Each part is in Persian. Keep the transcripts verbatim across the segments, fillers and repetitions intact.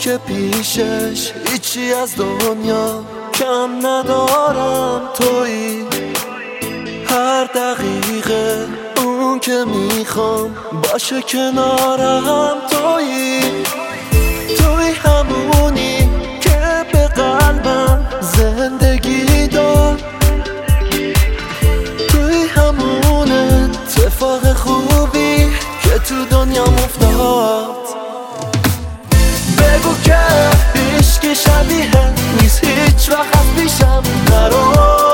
که پیشش هیچی از دنیا کم ندارم، تویی هر دقیقه اون که میخوام باشه کنارم، تویی توی همونی که به قلبم زندگی داد، توی همون اتفاق خوبی که تو دنیا افتاد. بگو که عشق شبیه نیست هیچ وقت از پیشم نرو،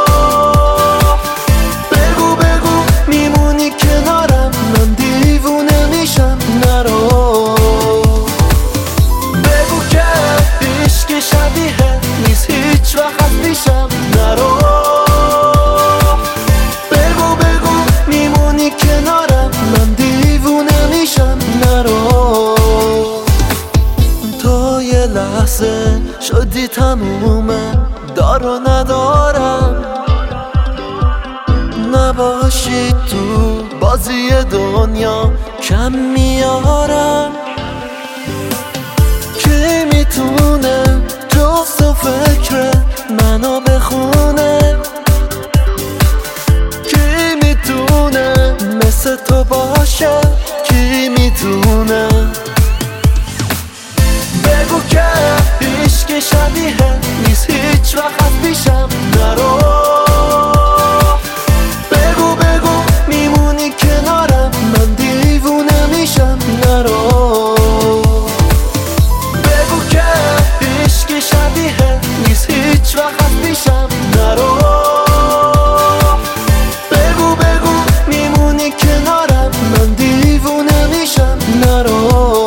بگو بگو میمونی کنارم من دیوونه میشم نرو، بگو که عشق شبیه نیست هیچ وقت از پیشم نرو، بگو بگو میمونی کنارم من دیوونه میشم نرو. تو یه لحظه شدی تمومه دار و ندارم، نباشی تو بازی دنیا کم میارم. کی میتونه جز تو فکر منو بخونه، کی میتونه مثل تو باشه، کی میتونه. بگو که عشق شبیه نیست هیچ وقت از پیشم نرو، بگو بگو میمونی کنارم من دیوونه میشم نرو، بگو که عشق شبیه نیست هیچ وقت از پیشم نرو، بگو بگو میمونی کنارم من دیوونه میشم نرو.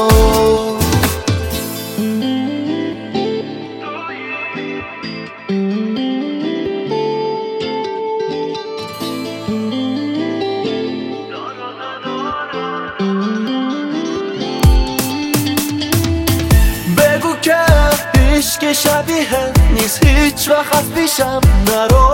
بگو که عشق شبیه نیست هیچ وقت از پیشم نرو،